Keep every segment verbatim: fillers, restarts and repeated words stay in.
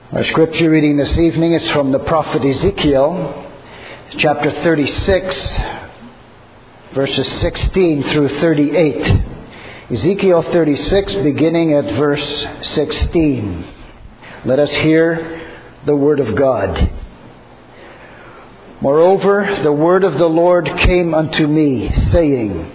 Our scripture reading this evening is from the prophet Ezekiel, chapter thirty-six, verses sixteen through thirty-eight. Ezekiel thirty-six, beginning at verse sixteen. Let us hear the word of God. Moreover, the word of the Lord came unto me, saying,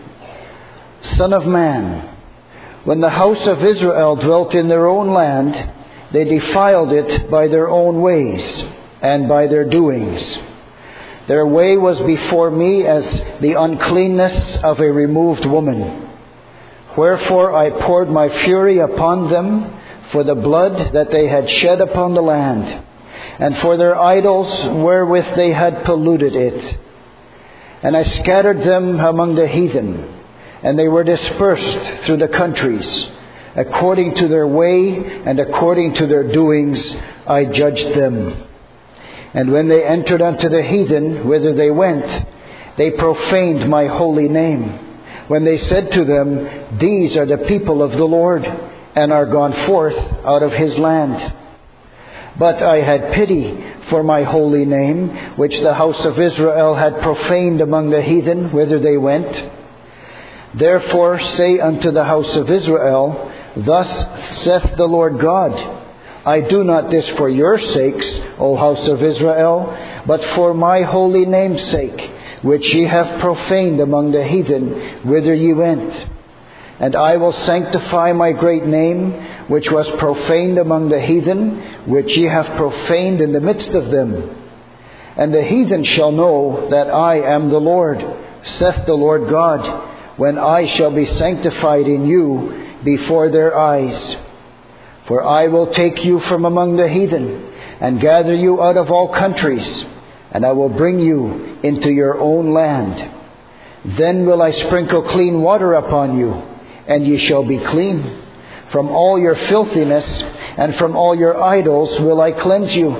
Son of man, when the house of Israel dwelt in their own land, they defiled it by their own ways and by their doings. Their way was before me as the uncleanness of a removed woman. Wherefore I poured my fury upon them for the blood that they had shed upon the land, and for their idols wherewith they had polluted it. And I scattered them among the heathen, and they were dispersed through the countries. According to their way and according to their doings I judged them. And when they entered unto the heathen, whither they went, they profaned my holy name, when they said to them, These are the people of the Lord, and are gone forth out of his land. But I had pity for my holy name, which the house of Israel had profaned among the heathen, whither they went. Therefore say unto the house of Israel, Thus saith the Lord God, I do not this for your sakes, O house of Israel, but for my holy name's sake, which ye have profaned among the heathen, whither ye went. And I will sanctify my great name, which was profaned among the heathen, which ye have profaned in the midst of them. And the heathen shall know that I am the Lord, saith the Lord God, when I shall be sanctified in you before their eyes. For I will take you from among the heathen, and gather you out of all countries, and I will bring you into your own land. Then will I sprinkle clean water upon you, and ye shall be clean. From all your filthiness and from all your idols will I cleanse you.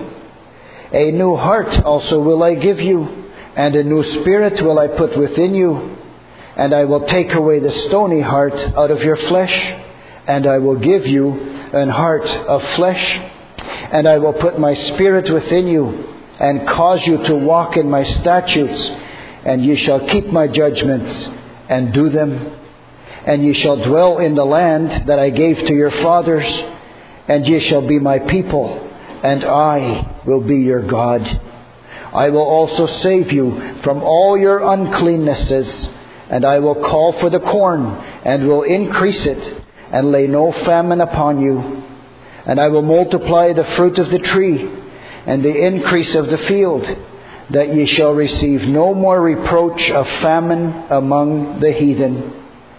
A new heart also will I give you, and a new spirit will I put within you. And I will take away the stony heart out of your flesh, and I will give you an heart of flesh. And I will put my spirit within you, and cause you to walk in my statutes, and ye shall keep my judgments, and do them. And ye shall dwell in the land that I gave to your fathers, and ye shall be my people, and I will be your God. I will also save you from all your uncleannesses, and I will call for the corn, and will increase it, and lay no famine upon you. And I will multiply the fruit of the tree, and the increase of the field, that ye shall receive no more reproach of famine among the heathen.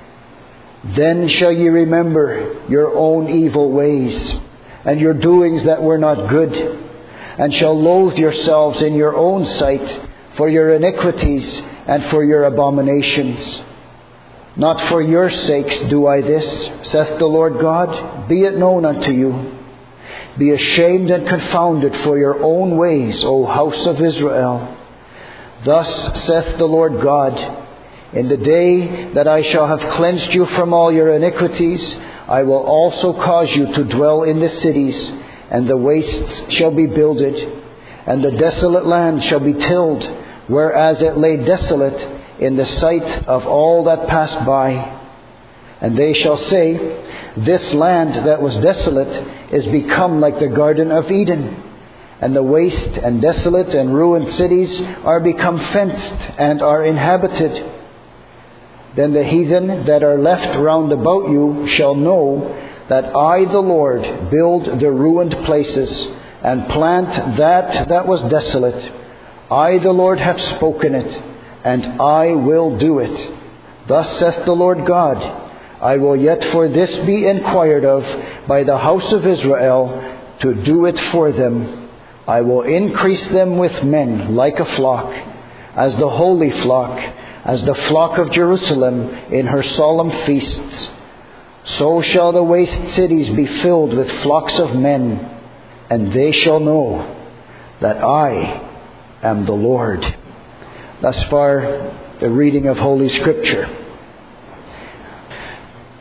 Then shall ye remember your own evil ways, and your doings that were not good, and shall loathe yourselves in your own sight for your iniquities and for your abominations. Not for your sakes do I this, saith the Lord God, be it known unto you. Be ashamed and confounded for your own ways, O house of Israel. Thus saith the Lord God, in the day that I shall have cleansed you from all your iniquities, I will also cause you to dwell in the cities, and the wastes shall be builded, and the desolate land shall be tilled, whereas it lay desolate in the sight of all that passed by. And they shall say, This land that was desolate is become like the Garden of Eden, and the waste and desolate and ruined cities are become fenced and are inhabited. Then the heathen that are left round about you shall know that I, the Lord, build the ruined places, and plant that that was desolate. I, the Lord, have spoken it, and I will do it. Thus saith the Lord God, I will yet for this be inquired of by the house of Israel, to do it for them. I will increase them with men like a flock, as the holy flock, as the flock of Jerusalem in her solemn feasts. So shall the waste cities be filled with flocks of men, and they shall know that I am the Lord. Thus far, the reading of Holy Scripture.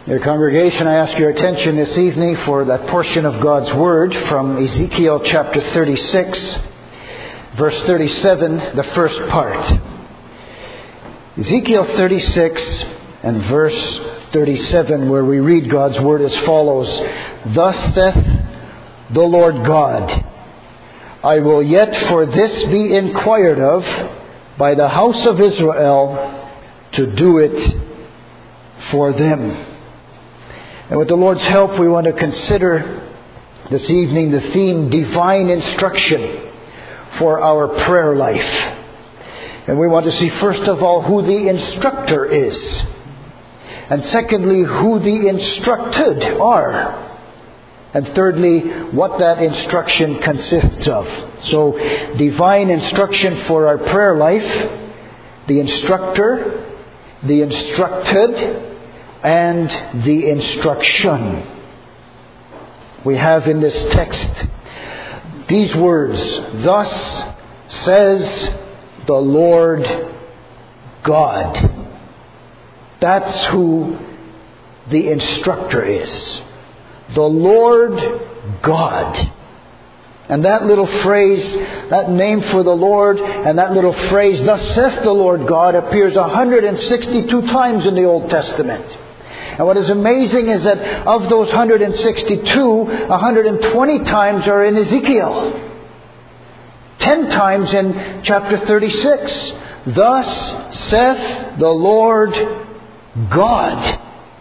Dear congregation, I ask your attention this evening for that portion of God's Word from Ezekiel chapter thirty-six, verse thirty-seven, the first part. Ezekiel thirty-six and verse thirty-seven, where we read God's Word as follows. Thus saith the Lord God, I will yet for this be inquired of by the house of Israel to do it for them. And with the Lord's help, we want to consider this evening the theme, divine instruction for our prayer life. And we want to see first of all who the instructor is. And secondly, who the instructed are. And thirdly, what that instruction consists of. So, divine instruction for our prayer life, the instructor, the instructed, and the instruction. We have in this text these words, thus says the Lord God. That's who the instructor is. The Lord God. And that little phrase, that name for the Lord, and that little phrase, thus saith the Lord God, appears one hundred sixty-two times in the Old Testament. And what is amazing is that of those one hundred sixty-two, one hundred twenty times are in Ezekiel. Ten times in chapter thirty-six. Thus saith the Lord God.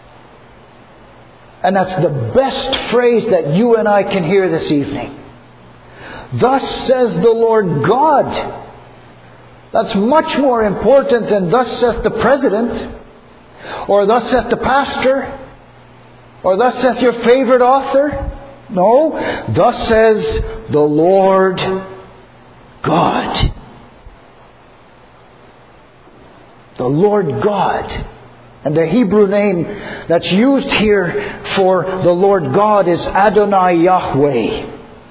And that's the best phrase that you and I can hear this evening. Thus says the Lord God. That's much more important than thus saith the president, or thus saith the pastor, or thus saith your favorite author. No, thus says the Lord God. The Lord God. And the Hebrew name that's used here for the Lord God is Adonai Yahweh.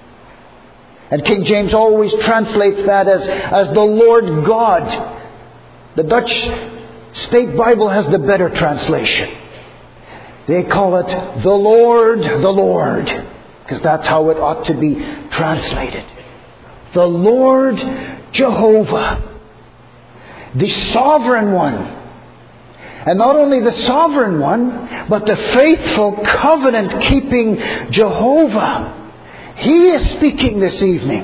And King James always translates that as, as the Lord God. The Dutch State Bible has the better translation. They call it the Lord, the Lord. Because that's how it ought to be translated. The Lord Jehovah. The Sovereign One. And not only the Sovereign One, but the faithful, covenant-keeping Jehovah. He is speaking this evening.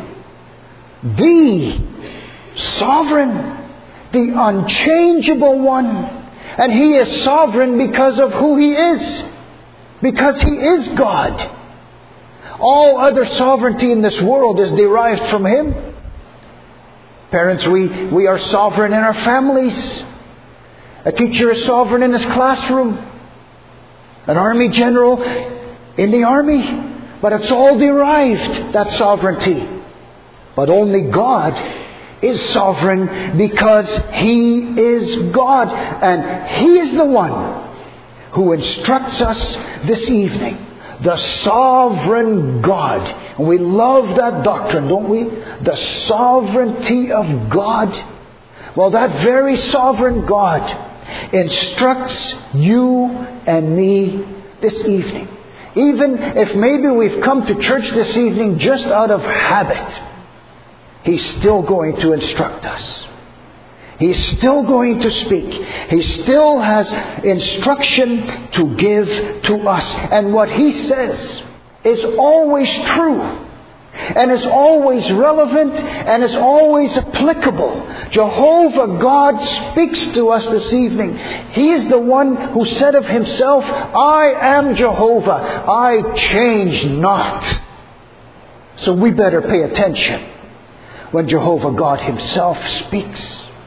The Sovereign, the unchangeable One. And He is sovereign because of who He is. Because He is God. All other sovereignty in this world is derived from Him. Parents, we, we are sovereign in our families. A teacher is sovereign in his classroom. An army general in the army. But it's all derived, that sovereignty. But only God is sovereign because He is God. And He is the one who instructs us this evening. The sovereign God. And we love that doctrine, don't we? The sovereignty of God. Well, that very sovereign God instructs you and me this evening. Even if maybe we've come to church this evening just out of habit, He's still going to instruct us. He's still going to speak. He still has instruction to give to us. And what He says is always true. And is always relevant and is always applicable. Jehovah God speaks to us this evening. He is the one who said of Himself, I am Jehovah. I change not. So we better pay attention when Jehovah God Himself speaks.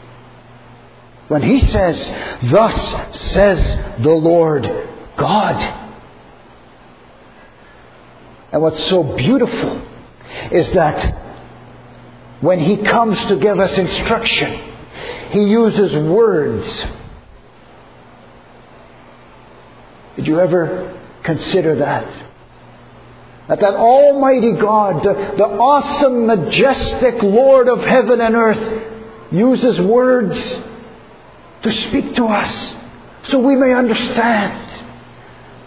When He says, thus says the Lord God. And what's so beautiful is that when He comes to give us instruction, He uses words. Did you ever consider that? That that Almighty God, the, the awesome, majestic Lord of heaven and earth, uses words to speak to us so we may understand.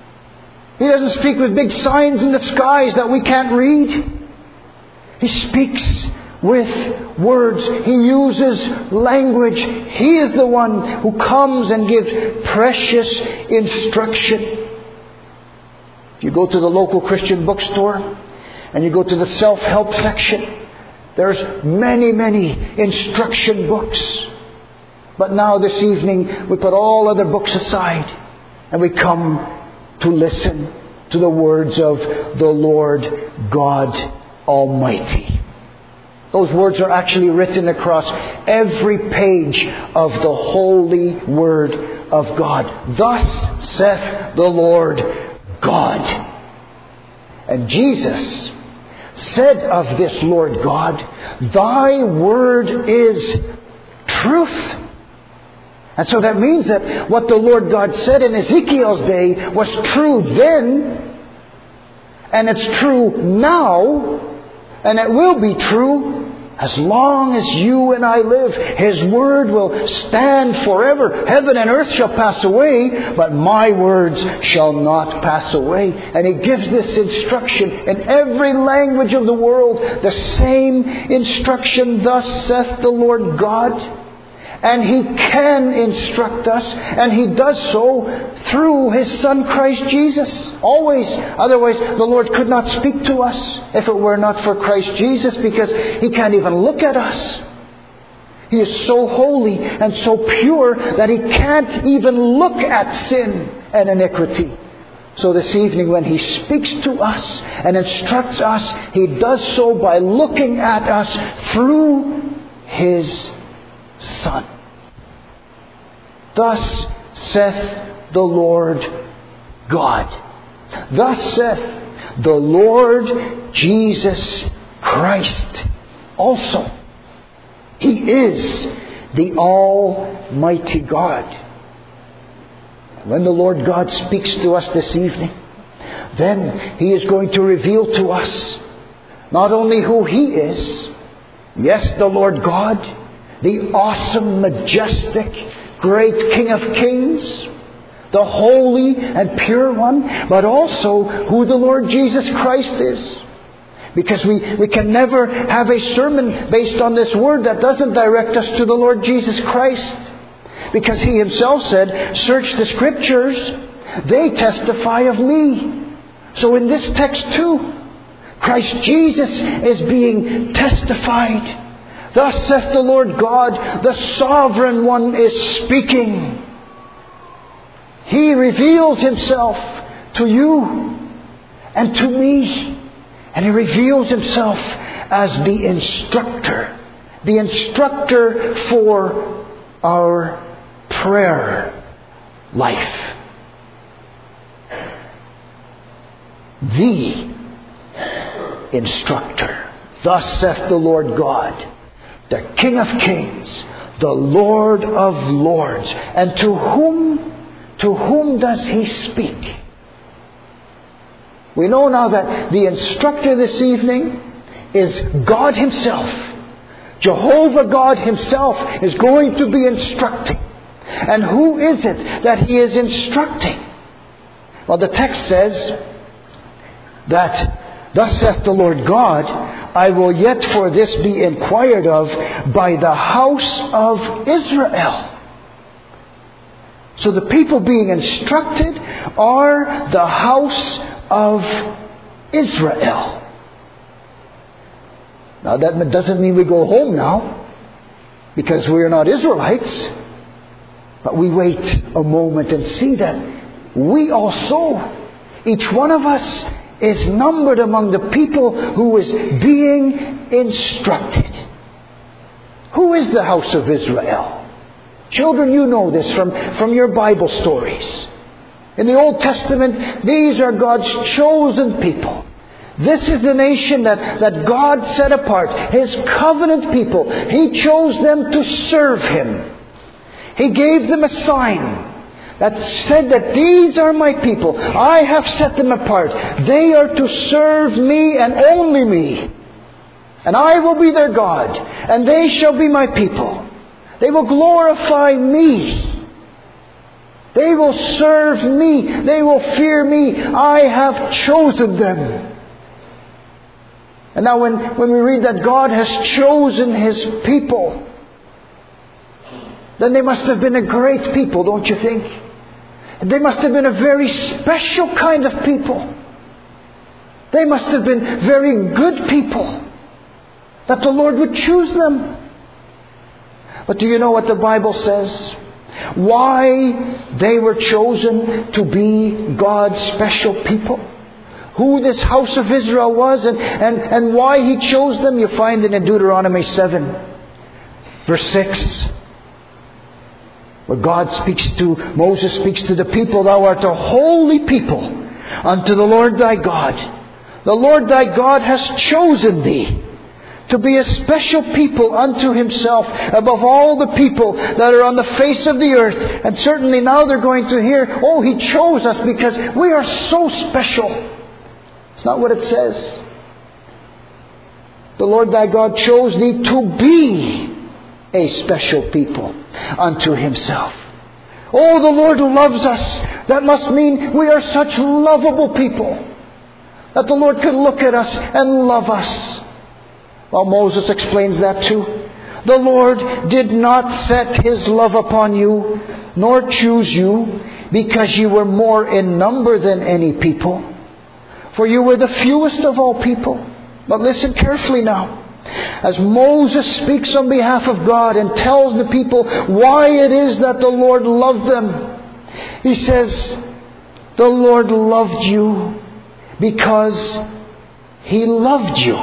He doesn't speak with big signs in the skies that we can't read. He speaks with words. He uses language. He is the one who comes and gives precious instruction. If you go to the local Christian bookstore and you go to the self-help section, there's many, many instruction books. But now this evening we put all other books aside and we come to listen to the words of the Lord God Almighty. Those words are actually written across every page of the holy Word of God. Thus saith the Lord God. And Jesus said of this Lord God, Thy word is truth. And so that means that what the Lord God said in Ezekiel's day was true then, and it's true now, and it will be true as long as you and I live. His word will stand forever. Heaven and earth shall pass away, but my words shall not pass away. And He gives this instruction in every language of the world. The same instruction, thus saith the Lord God. And He can instruct us, and He does so through His Son Christ Jesus. Always. Otherwise, the Lord could not speak to us if it were not for Christ Jesus, because He can't even look at us. He is so holy and so pure that He can't even look at sin and iniquity. So this evening when He speaks to us and instructs us, He does so by looking at us through His Son. Thus saith the Lord God. Thus saith the Lord Jesus Christ also. He is the Almighty God. When the Lord God speaks to us this evening, then He is going to reveal to us not only who He is, yes, the Lord God, the awesome, majestic, great King of Kings, the holy and pure one, but also who the Lord Jesus Christ is. Because we, we can never have a sermon based on this word that doesn't direct us to the Lord Jesus Christ. Because He Himself said, search the Scriptures, they testify of me. So in this text too, Christ Jesus is being testified. Thus saith the Lord God, the Sovereign One is speaking. He reveals Himself to you and to me. And He reveals Himself as the instructor. The instructor for our prayer life. The instructor. Thus saith the Lord God, the King of Kings, the Lord of Lords. And to whom, to whom does He speak? We know now that the instructor this evening is God Himself. Jehovah God Himself is going to be instructing. And who is it that He is instructing? Well, the text says that, Thus saith the Lord God, I will yet for this be inquired of by the house of Israel. So the people being instructed are the house of Israel. Now that doesn't mean we go home now, because we are not Israelites. But we wait a moment and see that we also, each one of us, is numbered among the people who is being instructed. Who is the house of Israel? Children, you know this from, from your Bible stories. In the Old Testament, these are God's chosen people. This is the nation that, that God set apart. His covenant people. He chose them to serve Him. He gave them a sign that said that these are my people. I have set them apart. They are to serve me and only me. And I will be their God. And they shall be my people. They will glorify me. They will serve me. They will fear me. I have chosen them. And now when, when we read that God has chosen His people, then they must have been a great people, don't you think? They must have been a very special kind of people. They must have been very good people, that the Lord would choose them. But do you know what the Bible says? Why they were chosen to be God's special people? Who this house of Israel was and, and, and why He chose them, you find it in Deuteronomy seven, verse six. Where God speaks to, Moses speaks to the people, "Thou art a holy people unto the Lord thy God. The Lord thy God has chosen thee to be a special people unto Himself above all the people that are on the face of the earth." And certainly now they're going to hear, oh, He chose us because we are so special. It's not what it says. The Lord thy God chose thee to be a special people unto Himself. Oh, the Lord loves us. That must mean we are such lovable people, that the Lord could look at us and love us. Well, Moses explains that too. The Lord did not set His love upon you, nor choose you, because you were more in number than any people. For you were the fewest of all people. But listen carefully now. As Moses speaks on behalf of God and tells the people why it is that the Lord loved them, he says, the Lord loved you because He loved you.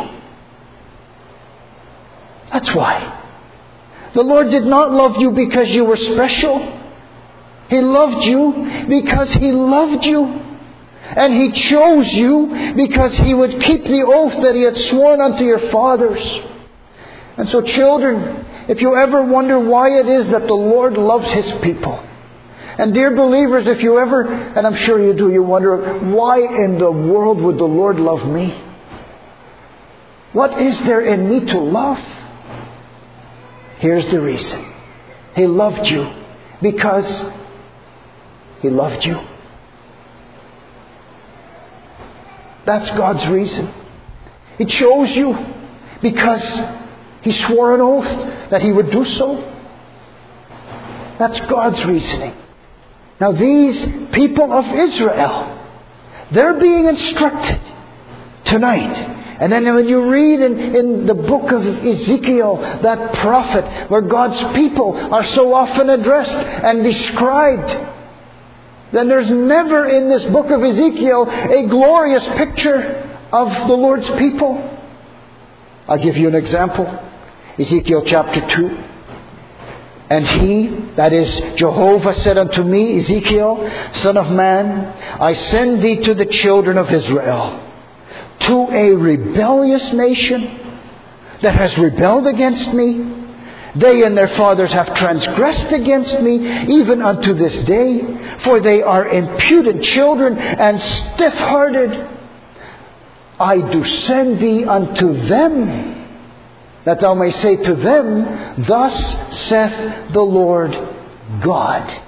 That's why. The Lord did not love you because you were special. He loved you because He loved you. And He chose you because He would keep the oath that He had sworn unto your fathers. And so, children, if you ever wonder why it is that the Lord loves His people, and dear believers, if you ever, and I'm sure you do, you wonder, why in the world would the Lord love me? What is there in me to love? Here's the reason. He loved you because He loved you. That's God's reason. He chose you because He swore an oath that He would do so. That's God's reasoning. Now these people of Israel, they're being instructed tonight. And then when you read in, in the book of Ezekiel, that prophet, where God's people are so often addressed and described, then there's never in this book of Ezekiel a glorious picture of the Lord's people. I'll give you an example. Ezekiel chapter two. And He, that is Jehovah, said unto me, Ezekiel, Son of man, I send thee to the children of Israel, to a rebellious nation that has rebelled against me. They and their fathers have transgressed against me, even unto this day, for they are impudent children and stiff-hearted. I do send thee unto them, that thou may say to them, Thus saith the Lord God.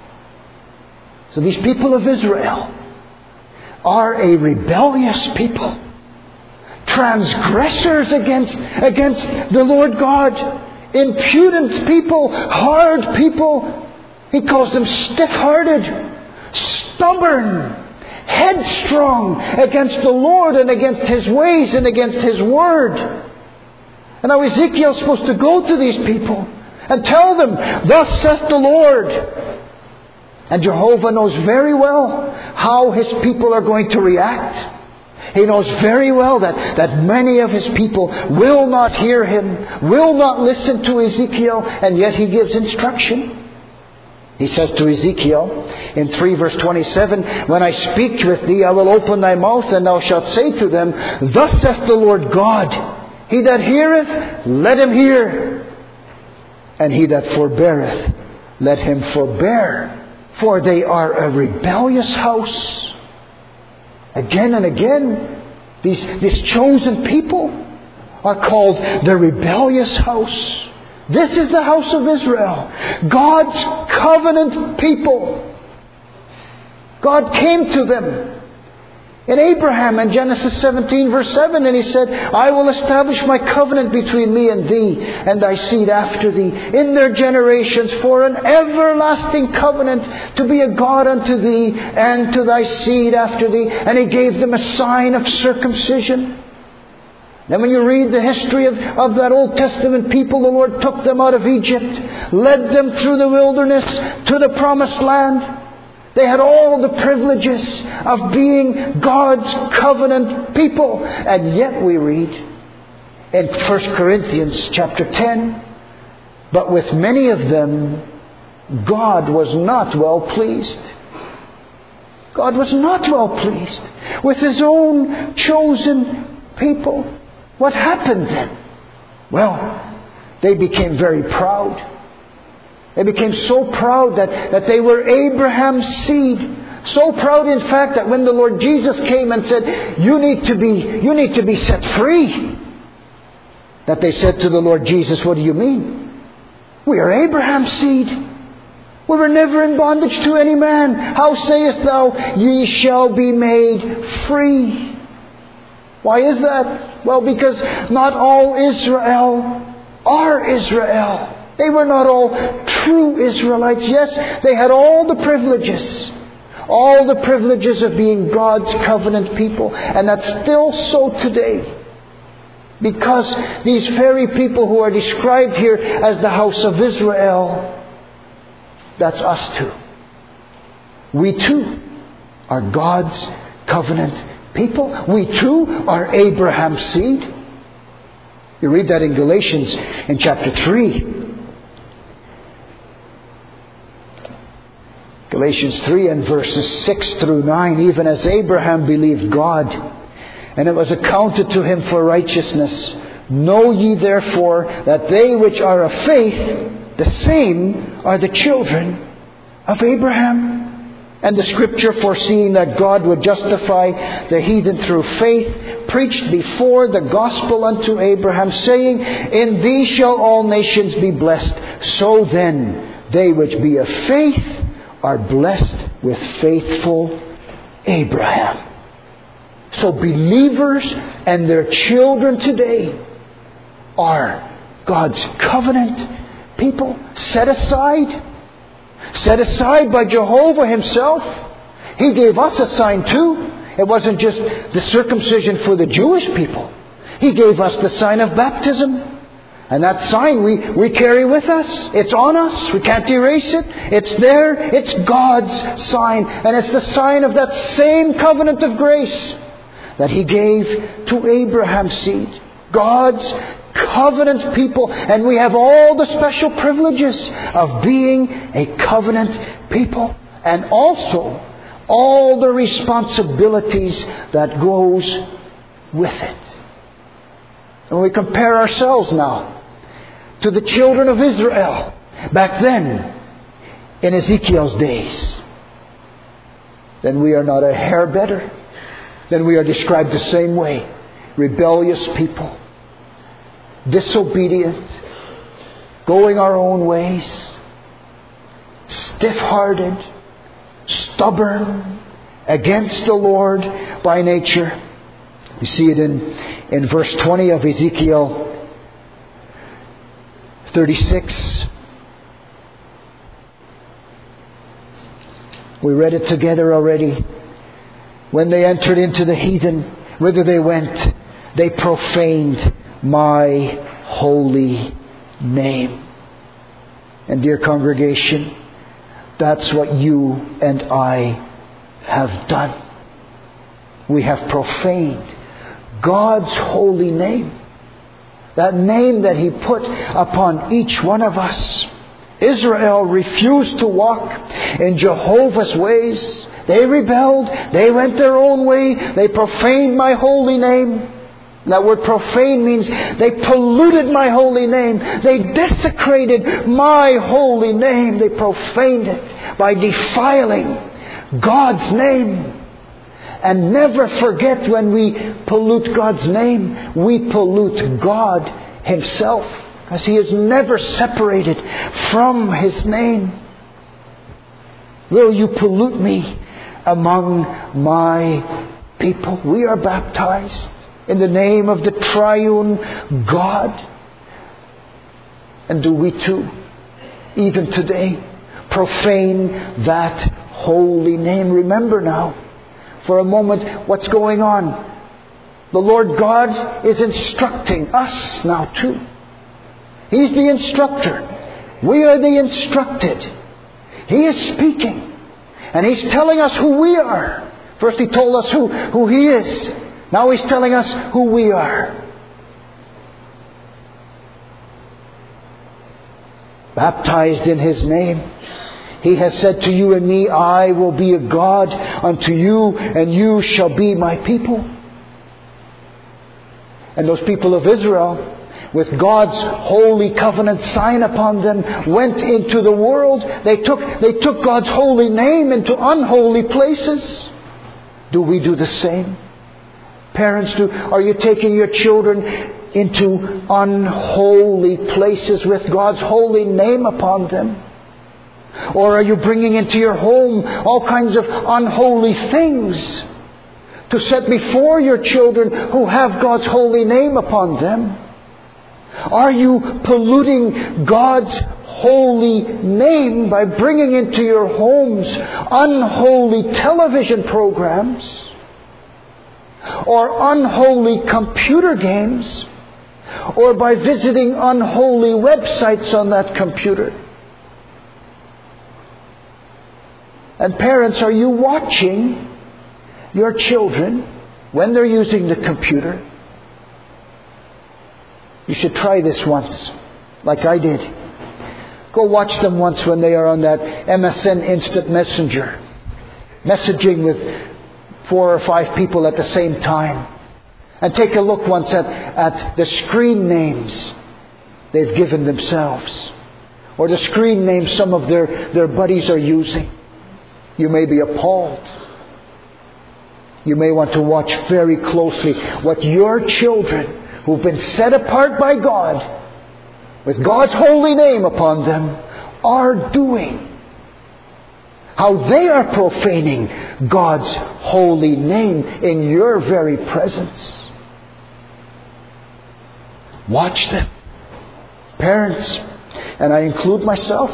So these people of Israel are a rebellious people, transgressors against, against the Lord God. Impudent people, hard people. He calls them stiff-hearted, stubborn, headstrong against the Lord and against His ways and against His word. And now Ezekiel's supposed to go to these people and tell them, Thus saith the Lord. And Jehovah knows very well how His people are going to react. He knows very well that, that many of His people will not hear Him, will not listen to Ezekiel, and yet He gives instruction. He says to Ezekiel in three verse twenty-seven, When I speak with thee, I will open thy mouth, and thou shalt say to them, Thus saith the Lord God, He that heareth, let him hear, and he that forbeareth, let him forbear. For they are a rebellious house. Again and again, these, these chosen people are called the rebellious house. This is the house of Israel, God's covenant people. God came to them in Abraham in Genesis seventeen verse seven, and He said, I will establish my covenant between me and thee and thy seed after thee in their generations for an everlasting covenant to be a God unto thee and to thy seed after thee. And He gave them a sign of circumcision. Then when you read the history of, of that Old Testament people, the Lord took them out of Egypt, led them through the wilderness to the promised land. They had all the privileges of being God's covenant people. And yet we read in First Corinthians chapter ten, but with many of them, God was not well pleased. God was not well pleased with His own chosen people. What happened then? Well, they became very proud. They became so proud that, that they were Abraham's seed. So proud, in fact, that when the Lord Jesus came and said, you need to be, you need to be set free, that they said to the Lord Jesus, what do you mean? We are Abraham's seed. We were never in bondage to any man. How sayest thou, ye shall be made free? Why is that? Well, because not all Israel are Israel. They were not all true Israelites. Yes, they had all the privileges. All the privileges of being God's covenant people. And that's still so today. Because these very people who are described here as the house of Israel, that's us too. We too are God's covenant people. We too are Abraham's seed. You read that in Galatians in chapter three. Galatians three and verses six through nine. Even as Abraham believed God, and it was accounted to him for righteousness. Know ye therefore that they which are of faith, the same are the children of Abraham. And the Scripture, foreseeing that God would justify the heathen through faith, preached before the gospel unto Abraham, saying, in thee shall all nations be blessed. So then, they which be of faith are blessed with faithful Abraham. So believers and their children today are God's covenant people, set aside. Set aside by Jehovah Himself. He gave us a sign too. It wasn't just the circumcision for the Jewish people. He gave us the sign of baptism. And that sign we, we carry with us. It's on us. We can't erase it. It's there. It's God's sign. And it's the sign of that same covenant of grace that He gave to Abraham's seed. God's covenant people. And we have all the special privileges of being a covenant people. And also all the responsibilities that goes with it. And we compare ourselves now to the children of Israel back then in Ezekiel's days, then we are not a hair better. Then we are described the same way. Rebellious people, disobedient, going our own ways, stiff-hearted, stubborn, against the Lord by nature. You see it in, in verse twenty of Ezekiel thirty-six. We read it together already. When they entered into the heathen, whither they went, they profaned my holy name. And dear congregation, that's what you and I have done. We have profaned God's holy name. That name that He put upon each one of us. Israel refused to walk in Jehovah's ways. They rebelled. They went their own way. They profaned my holy name. That word profane means they polluted my holy name. They desecrated my holy name. They profaned it by defiling God's name. And never forget, when we pollute God's name, we pollute God Himself. Because He is never separated from His name. Will you pollute me among my people. We are baptized in the name of the triune God. And do we too, even today, profane that holy name? Remember now, for a moment, what's going on. The Lord God is instructing us now too. He's the instructor. We are the instructed. He is speaking. And He's telling us who we are. First He told us who, who He is. Now He's telling us who we are. Baptized in His name. He has said to you and me, I will be a God unto you, and you shall be my people. And those people of Israel, with God's holy covenant sign upon them, went into the world. They took, they took God's holy name into unholy places. Do we do the same? Parents, do, are you taking your children into unholy places with God's holy name upon them? Or are you bringing into your home all kinds of unholy things to set before your children who have God's holy name upon them? Are you polluting God's holy name by bringing into your homes unholy television programs or unholy computer games, or by visiting unholy websites on that computer? And parents, are you watching your children when they're using the computer? You should try this once, like I did. Go watch them once when they are on that M S N Instant Messenger, messaging with four or five people at the same time. And take a look once at, at the screen names they've given themselves, or the screen names some of their, their buddies are using. You may be appalled. You may want to watch very closely what your children, who've been set apart by God, with God's holy name upon them, are doing. How they are profaning God's holy name in your very presence. Watch them. Parents, and I include myself.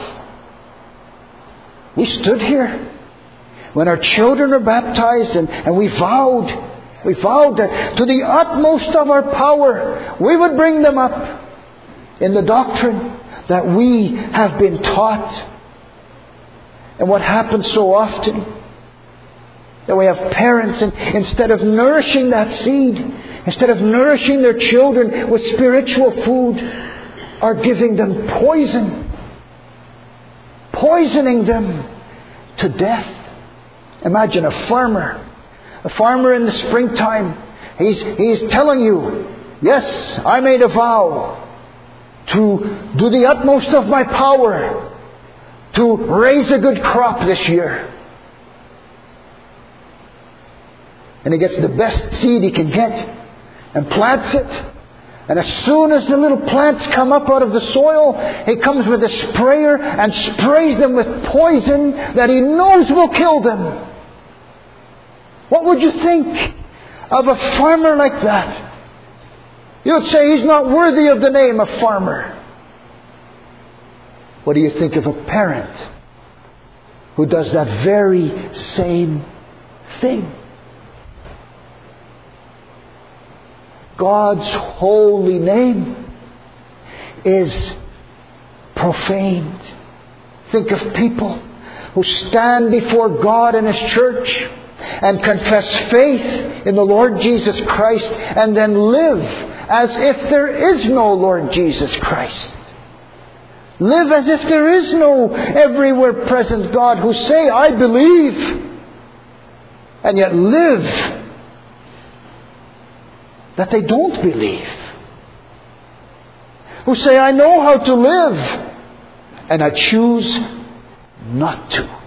We stood here when our children are baptized, and, and we vowed, we vowed that to the utmost of our power, we would bring them up in the doctrine that we have been taught. And what happens so often, that we have parents, and instead of nourishing that seed, instead of nourishing their children with spiritual food, are giving them poison, poisoning them to death. Imagine a farmer, a farmer in the springtime. He's, he's telling you, yes, I made a vow to do the utmost of my power to raise a good crop this year. And he gets the best seed he can get and plants it. And as soon as the little plants come up out of the soil, he comes with a sprayer and sprays them with poison that he knows will kill them. What would you think of a farmer like that? You would say he's not worthy of the name of farmer. What do you think of a parent who does that very same thing? God's holy name is profaned. Think of people who stand before God and His church and confess faith in the Lord Jesus Christ, and then live as if there is no Lord Jesus Christ. Live as if there is no everywhere present God, who say, I believe, and yet live that they don't believe. Who say, I know how to live, and I choose not to.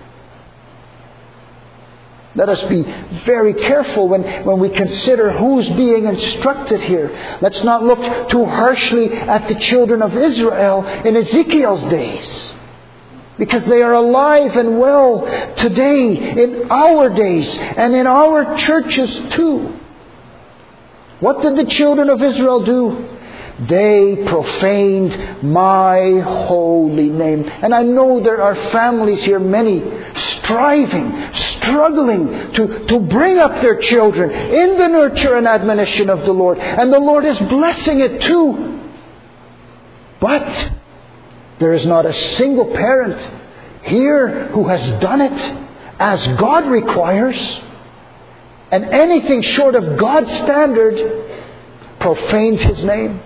Let us be very careful when, when we consider who's being instructed here. Let's not look too harshly at the children of Israel in Ezekiel's days. Because they are alive and well today, in our days, and in our churches too. What did the children of Israel do? They profaned my holy name. And I know there are families here, many, striving, struggling to, to bring up their children in the nurture and admonition of the Lord. And the Lord is blessing it too. But there is not a single parent here who has done it as God requires. And anything short of God's standard profanes His name.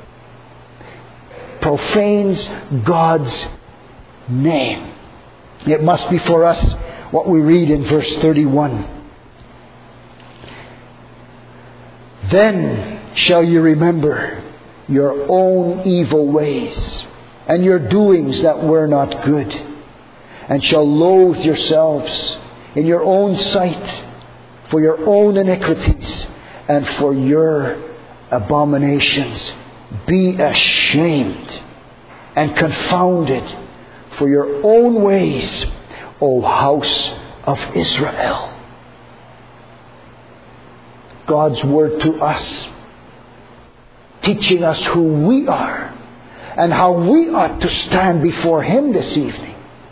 Profanes God's name. It must be for us what we read in verse thirty-one. Then shall you remember your own evil ways and your doings that were not good, and shall loathe yourselves in your own sight for your own iniquities and for your abominations. Be ashamed and confounded for your own ways, O house of Israel. God's word to us, teaching us who we are and how we ought to stand before Him this evening.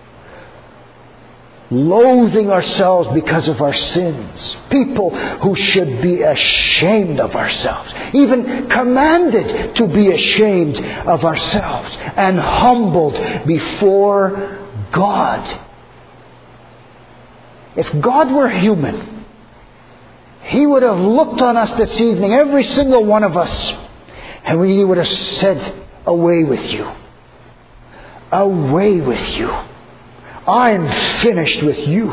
Loathing ourselves because of our sins. People who should be ashamed of ourselves. Even commanded to be ashamed of ourselves. And humbled before God. If God were human, He would have looked on us this evening, every single one of us, and He would have said, away with you. Away with you. I'm finished with you.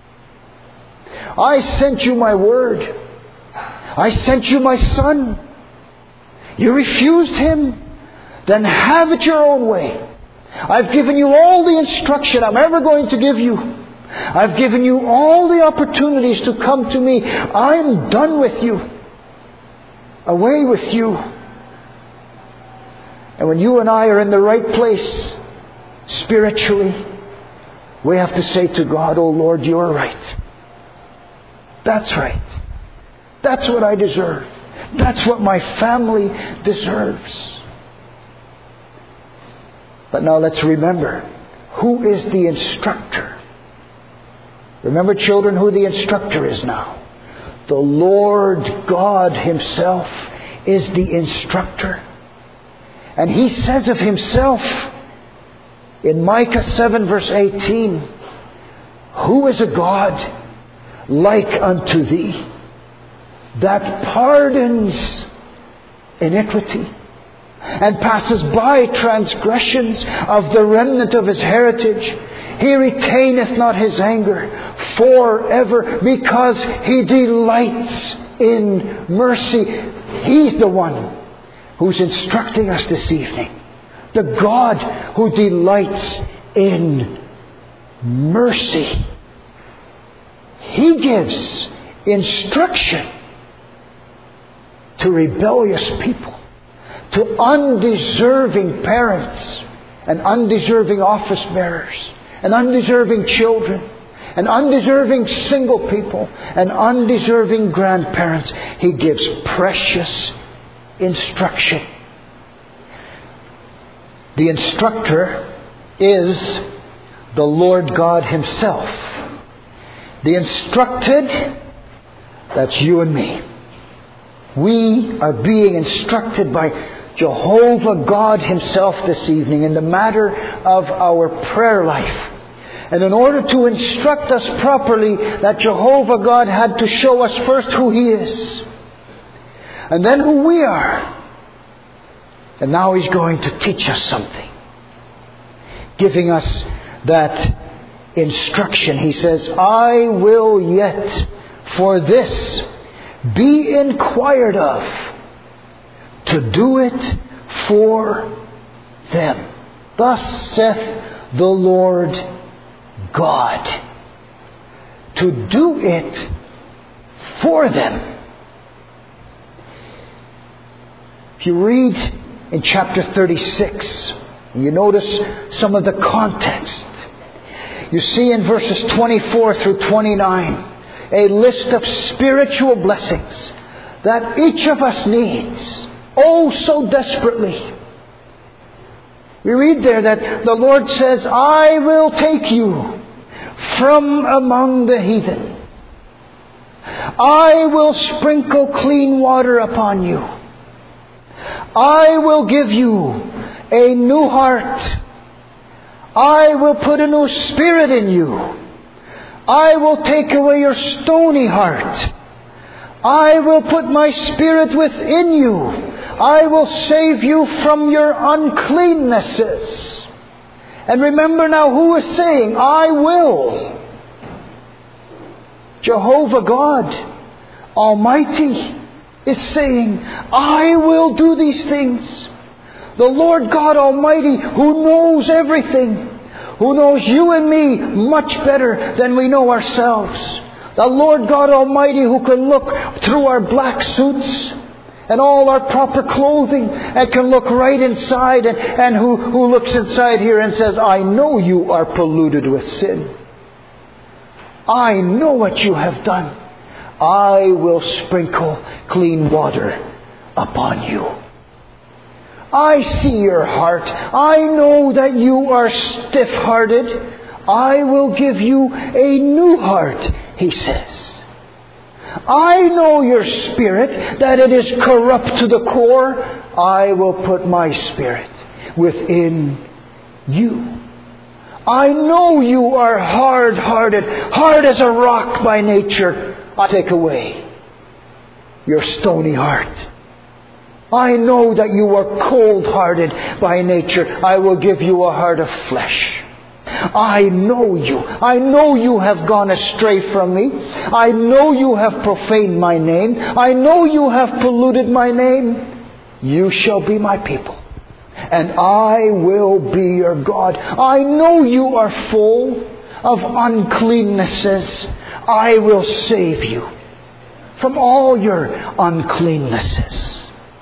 I sent you my word. I sent you my Son. You refused Him. Then have it your own way. I've given you all the instruction I'm ever going to give you. I've given you all the opportunities to come to me. I'm done with you. Away with you. And when you and I are in the right place spiritually, we have to say to God, oh Lord, you're right. That's right. That's what I deserve. That's what my family deserves. But now let's remember, who is the instructor? Remember, children, who the instructor is now. The Lord God Himself is the instructor. And He says of Himself, in Micah seven verse eighteen, who is a God like unto thee, that pardons iniquity and passes by transgressions of the remnant of His heritage? He retaineth not His anger forever, because He delights in mercy. He's the one who's instructing us this evening. The God who delights in mercy. He gives instruction to rebellious people, to undeserving parents and undeserving office bearers and undeserving children and undeserving single people and undeserving grandparents. He gives precious instruction. The instructor is the Lord God Himself. The instructed, that's you and me. We are being instructed by Jehovah God Himself this evening in the matter of our prayer life. And in order to instruct us properly, that Jehovah God had to show us first who He is, and then who we are. And now He's going to teach us something, giving us that instruction. He says, I will yet for this be inquired of, to do it for them. Thus saith the Lord God. To do it for them. If you read in chapter thirty-six, and you notice some of the context, You see in verses twenty-four through twenty-nine a list of spiritual blessings that each of us needs, oh so desperately. We read there that the Lord says, I will take you from among the heathen. I will sprinkle clean water upon you. I will give you a new heart. I will put a new spirit in you. I will take away your stony heart. I will put my spirit within you. I will save you from your uncleannesses. And remember now who is saying, I will. Jehovah God Almighty is saying, I will do these things. The Lord God Almighty, who knows everything, who knows you and me much better than we know ourselves. The Lord God Almighty, who can look through our black suits and all our proper clothing and can look right inside, and, and who, who looks inside here and says, I know you are polluted with sin. I know what you have done. I will sprinkle clean water upon you. I see your heart. I know that you are stiff-hearted. I will give you a new heart, He says. I know your spirit, that it is corrupt to the core. I will put my spirit within you. I know you are hard-hearted, hard as a rock by nature. I take away your stony heart. I know that you are cold-hearted by nature. I will give you a heart of flesh. I know you. I know you have gone astray from me. I know you have profaned my name. I know you have polluted my name. You shall be my people, and I will be your God. I know you are full of uncleannesses. I will save you from all your uncleannesses.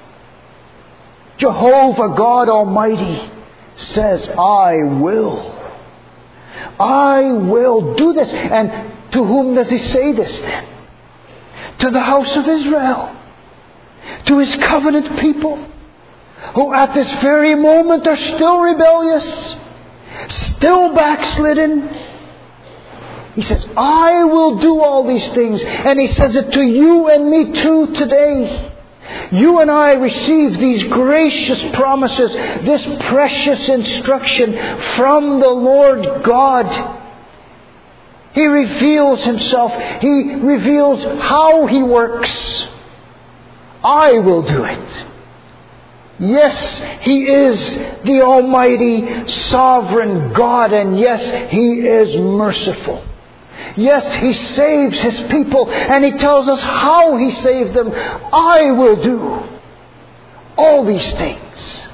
Jehovah God Almighty says, I will. I will do this. And to whom does He say this then? To the house of Israel. To His covenant people, who at this very moment are still rebellious, still backslidden. He says, I will do all these things. And He says it to you and me too today. You and I receive these gracious promises, this precious instruction from the Lord God. He reveals Himself. He reveals how He works. I will do it. Yes, He is the Almighty Sovereign God, and yes, He is merciful. Yes, He saves His people, and He tells us how He saved them. I will do all these things.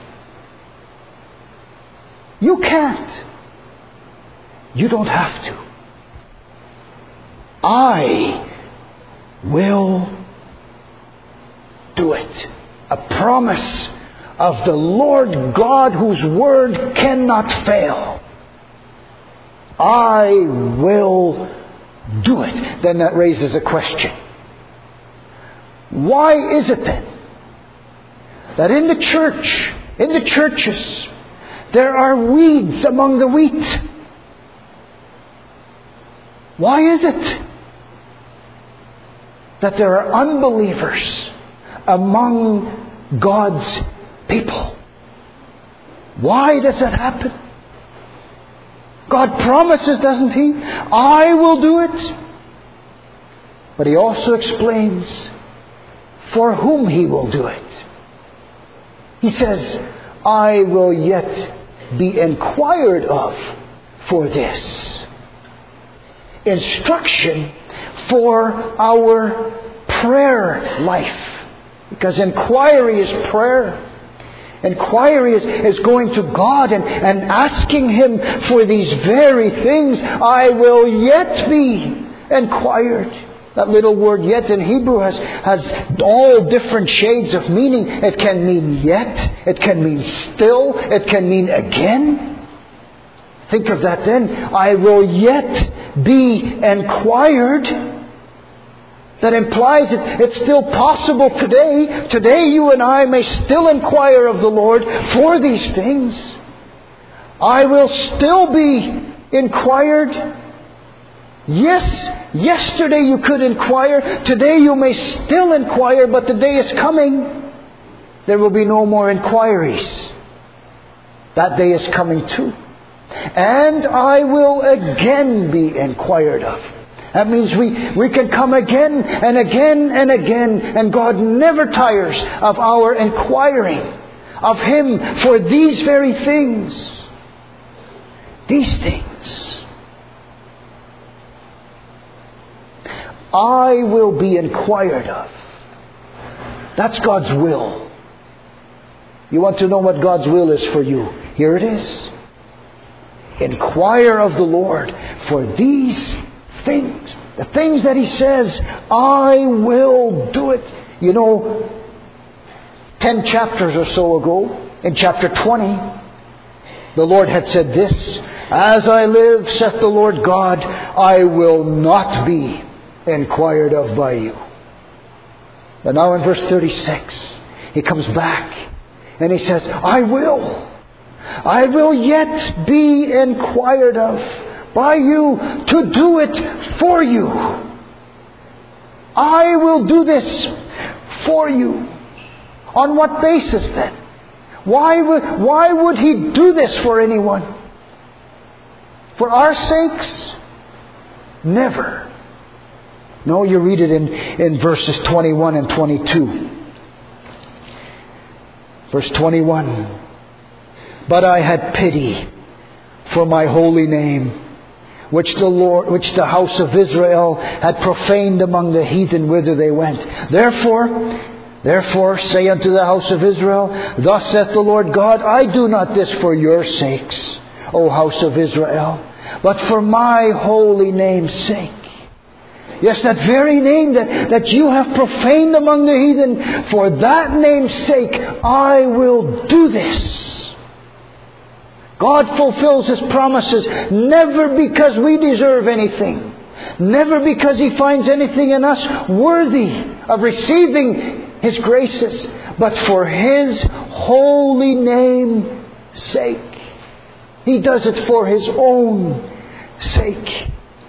You can't. You don't have to. I will do it. A promise of the Lord God, whose word cannot fail. I will do it. Then that raises a question. Why is it then that in the church, in the churches, there are weeds among the wheat? Why is it that there are unbelievers among God's people? Why does that happen? God promises, doesn't He? I will do it. But He also explains for whom He will do it. He says, I will yet be inquired of for this. Instruction for our prayer life. Because inquiry is prayer. Inquiry is, is going to God and, and asking Him for these very things. I will yet be inquired. That little word yet in Hebrew has, has all different shades of meaning. It can mean yet. It can mean still. It can mean again. Think of that then. I will yet be inquired. That implies it, it's still possible today. Today you and I may still inquire of the Lord for these things. I will still be inquired. Yes, yesterday you could inquire. Today you may still inquire, but the day is coming. There will be no more inquiries. That day is coming too. And I will again be inquired of. That means we, we can come again and again and again, and God never tires of our inquiring of Him for these very things. These things. I will be inquired of. That's God's will. You want to know what God's will is for you? Here it is. Inquire of the Lord for these things. The things that He says, I will do it. You know, ten chapters or so ago, in chapter twenty, the Lord had said this, As I live, saith the Lord God, I will not be inquired of by you. But now in verse thirty-six, He comes back and He says, I will. I will yet be inquired of by you to do it for you. I will do this for you. On what basis then? Why would, why would He do this for anyone? For our sakes? Never. No, you read it in, in verses twenty-one and twenty-two. Verse twenty-one. But I had pity for my holy name, which the Lord, which the house of Israel had profaned among the heathen whither they went. Therefore, therefore say unto the house of Israel, Thus saith the Lord God, I do not this for your sakes, O house of Israel, but for my holy name's sake. Yes, that very name that, that you have profaned among the heathen, for that name's sake I will do this. God fulfills His promises never because we deserve anything. Never because He finds anything in us worthy of receiving His graces. But for His holy name's sake. He does it for His own sake.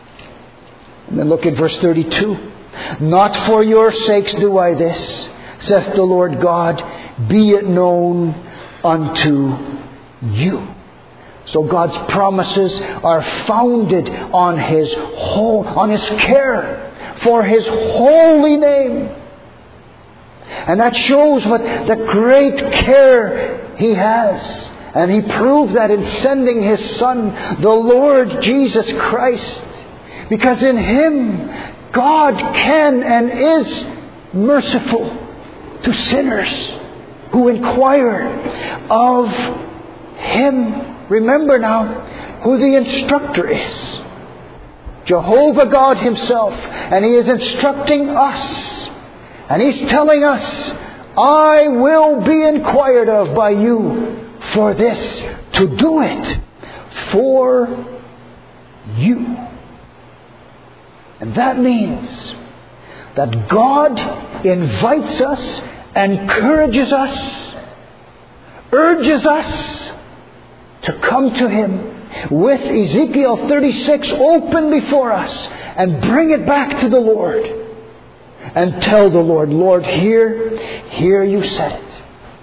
And then look at verse thirty-two. Not for your sakes do I this, saith the Lord God. Be it known unto you. So God's promises are founded on His whole, on His care for His holy name. And that shows what the great care He has. And He proved that in sending His Son, the Lord Jesus Christ. Because in Him, God can and is merciful to sinners who inquire of Him. Remember now who the instructor is. Jehovah God Himself. And He is instructing us. And He's telling us, I will be inquired of by you for this, to do it for you. And that means that God invites us, encourages us, urges us to come to Him with Ezekiel thirty-six open before us and bring it back to the Lord and tell the Lord, Lord, here, here you said it.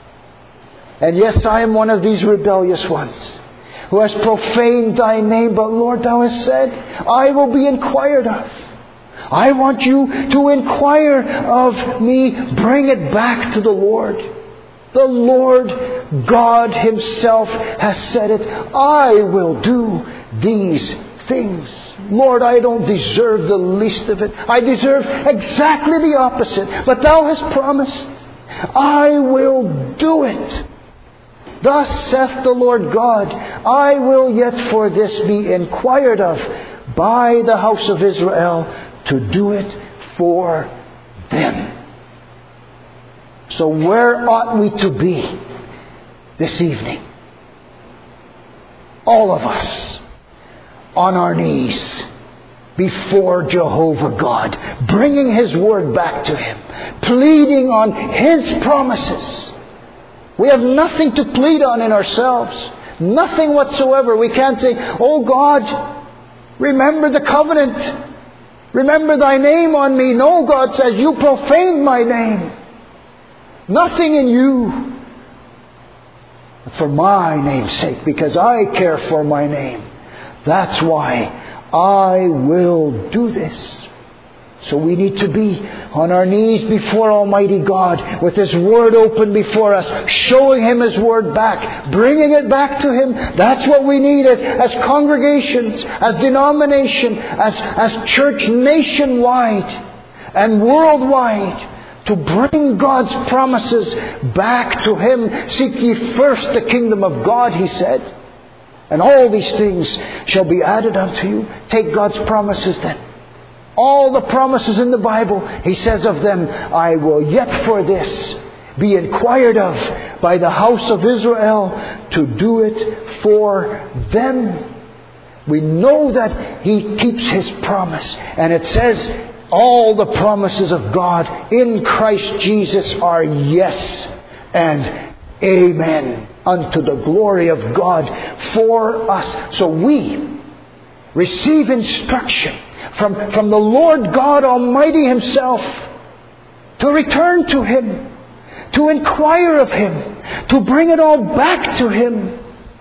And yes, I am one of these rebellious ones who has profaned Thy name, but Lord, Thou hast said, I will be inquired of. I want you to inquire of me. Bring it back to the Lord. The Lord God Himself has said it. I will do these things. Lord, I don't deserve the least of it. I deserve exactly the opposite. But Thou hast promised, I will do it. Thus saith the Lord God, I will yet for this be inquired of by the house of Israel, to do it for them. So where ought we to be this evening? All of us. on our knees before Jehovah God, bringing His Word back to Him, pleading on His promises. We have nothing to plead on in ourselves. Nothing whatsoever. We can't say, "Oh God, remember the covenant. Remember Thy name on me." No, God says, "You profaned my name." Nothing in you. But for my name's sake, because I care for my name, that's why I will do this. So we need to be on our knees before Almighty God with His Word open before us, showing Him His Word back, bringing it back to Him. That's what we need as, as congregations, as denomination, as, as church nationwide and worldwide, to bring God's promises back to Him. "Seek ye first the kingdom of God," He said, "and all these things shall be added unto you." Take God's promises then. All the promises in the Bible, He says of them, "I will yet for this be inquired of by the house of Israel to do it for them." We know that He keeps His promise. And it says all the promises of God in Christ Jesus are yes and amen unto the glory of God for us. So we receive instruction from, from the Lord God Almighty Himself to return to Him, to inquire of Him, to bring it all back to Him.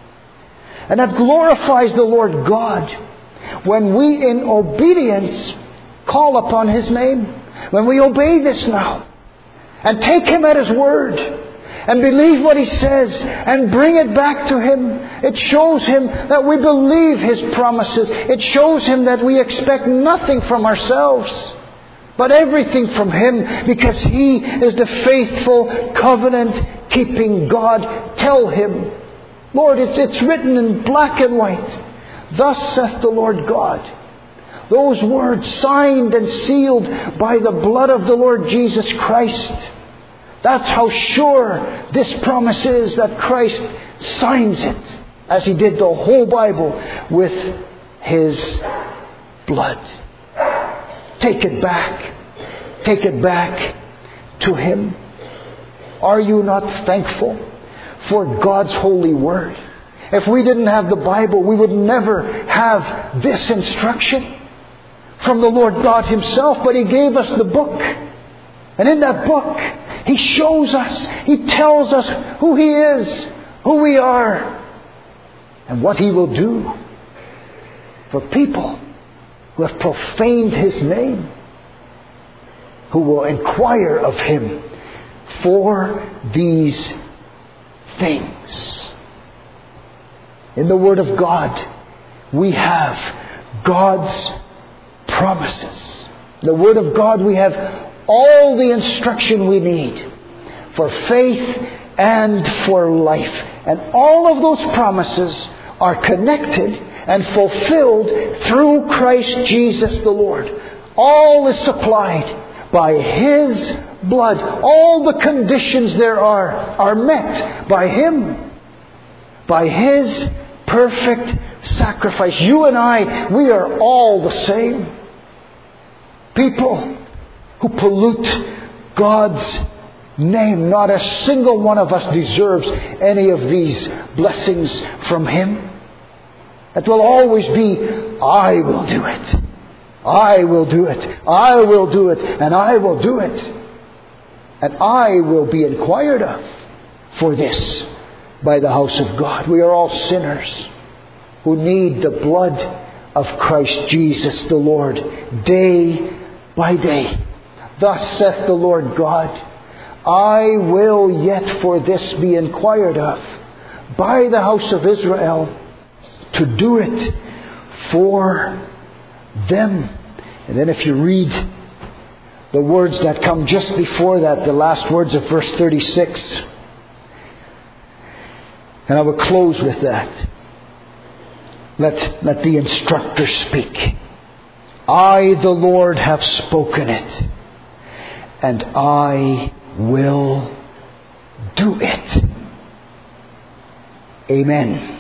And that glorifies the Lord God when we in obedience call upon His name. When we obey this now and take Him at His word and believe what He says and bring it back to Him, it shows Him that we believe His promises. It shows Him that we expect nothing from ourselves, but everything from Him, because He is the faithful, covenant-keeping God. Tell Him, "Lord, it's, it's written in black and white. Thus saith the Lord God." Those words signed and sealed by the blood of the Lord Jesus Christ. That's how sure this promise is, that Christ signs it, as He did the whole Bible, with His blood. Take it back. Take it back to Him. Are you not thankful for God's holy word? If we didn't have the Bible, we would never have this instruction from the Lord God Himself. But He gave us the book. And in that book, He shows us, He tells us who He is, who we are, and what He will do for people who have profaned His name, who will inquire of Him for these things. In the Word of God, we have God's promises. In the Word of God, we have all the instruction we need for faith and for life. And all of those promises are connected and fulfilled through Christ Jesus the Lord. All is supplied by His blood. All the conditions there are are met by Him, by His perfect sacrifice. You and I, we are all the same. People who pollute God's name. Not a single one of us deserves any of these blessings from Him. It will always be, "I will do it. I will do it. I will do it. And I will do it. And I will be inquired of for this by the house of God." We are all sinners who need the blood of Christ Jesus the Lord day by day. Thus saith the Lord God, "I will yet for this be inquired of by the house of Israel to do it for them." And then if you read the words that come just before that, the last words of verse thirty-six, and I will close with that. Let, let the instructor speak. "I, the Lord, have spoken it, and I will do it." Amen.